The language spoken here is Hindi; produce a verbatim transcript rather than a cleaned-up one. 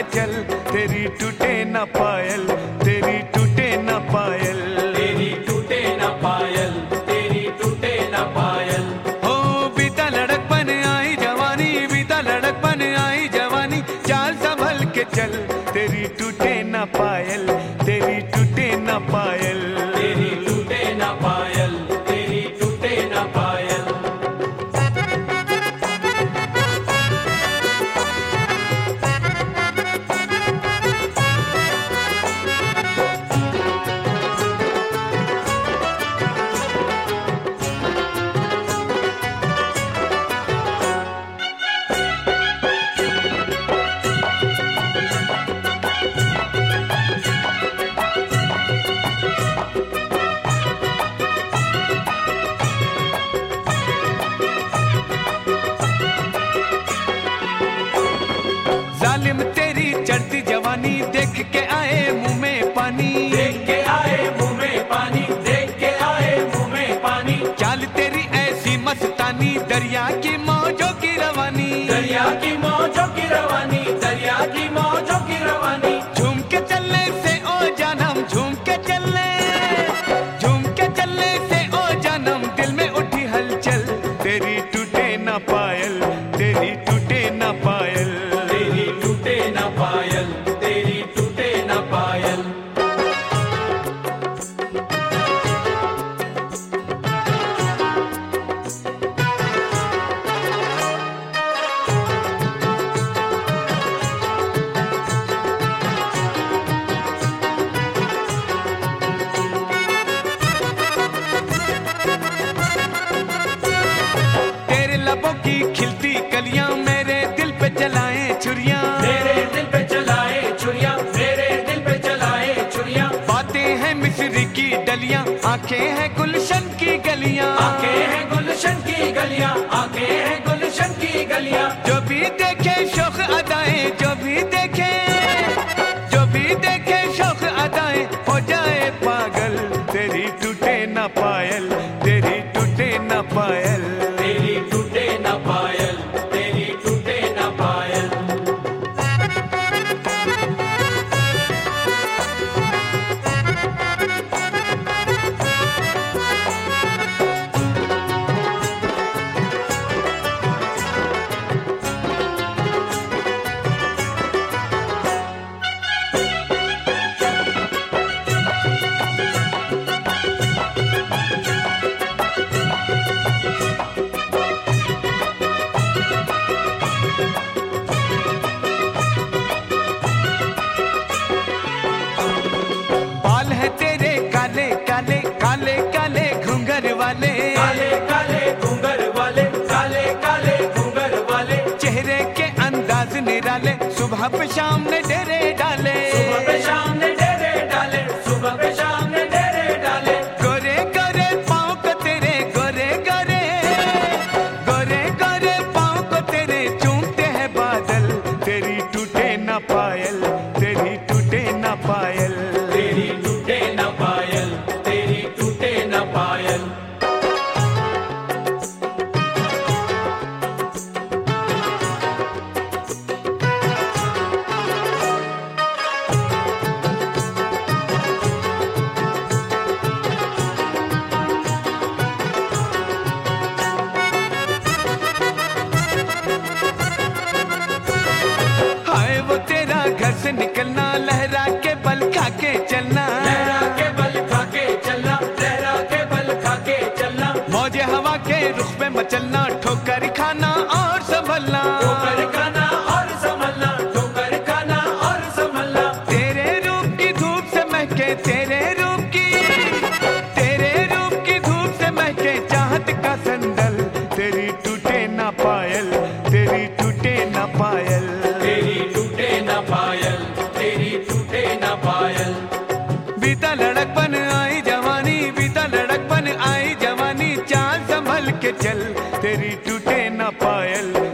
चल, तेरी टूटे ना पायल, तेरी टूटे ना पायल, तेरी टूटे ना पायल, तेरी टूटे ना पायल। हो बीता लड़कपन आई जवानी, बीता लड़कपन आई जवानी, चाल संभल के चल, तेरी टूटे ना पायल, तेरी टूटे ना पायल, तेरी टूटे ना पायल, तेरी टूटे ना पायल। जालिम तेरी चढ़ती जवानी देख के आए मुंह में पानी, देख के आए मुंह में पानी, देख के आए मुंह में पानी। चाल तेरी ऐसी मस्तानी, दरिया की मौजों की रवानी, दरिया की मौजों की रवानी, दरिया की मौजों की रवानी। झूम के चलने से ओ जानम, झूम के चलने, झूम के चलने से ओ जानम, दिल में उठी हलचल, तेरी टूटे ना पायल, तेरी टूटे ना पायल, तेरी टूटे ना पायल, तेरी टूटे ना पायल। तेरे लबों की खिलती कलियां मेरे दिल पे चलाएं छुरियां, मेरे दिल पे चलाए छुरियां, मेरे दिल पे चलाए छुरियां। बातें हैं मिस्री की डलियां, आंखें हैं गुलशन की गलियां, आंखें हैं गुलशन की गलियां, आंखें हैं गुलशन की गलियां। जो भी देखे शौक अदाएं, जो भी देखे, जो भी देखे शौक अदाएं, हो जाए पागल, तेरी टूटे ना पायल, तेरी टूटे ना पायल, तेरी टूटे ना पायल, तेरी टूटे ना पायल। बाल है तेरे काले काले, काले काले घुंघर वाले, काले काले घूंगर वाले, काले काले घूंगर वाले। चेहरे के अंदाज निराले, सुबह पे शाम ने डेरे डाले, सुबह पे शाम ने डेरे डाले, सुबह पे शाम ने डेरे डाले। गोरे गोरे पाँव को तेरे, गोरे गोरे, गोरे गोरे पाँव को तेरे चूमते हैं बादल, तेरी टूटे ना पायल, तेरी टूटे ना पायल, तेरी टूटे ना पायल, तेरी टूटे ना पायल। हाय वो तेरा घर से निकलना, लहरा के बल खा के चलना, लहरा के बल खा के चलना, लहरा के बल खा के चलना। मौजे हवा के रुख पे मचलना, ठोकर खाना और संभलना, ठोकर खाना और संभलना, ठोकर खाना और संभलना। तेरे रूप की धूप से महके, तेरे रूप की, तेरे रूप की धूप से महके चाहत का संदल, तेरी टूटे ना पायल, तेरी टूटे ना पायल, तेरी टूटे ना पायल, तेरी टूटे ना पायल। बीता लड़कपन आई जवानी, बीता लड़कपन आई जवानी, चाल संभल के चल, तेरी टूटे ना पायल,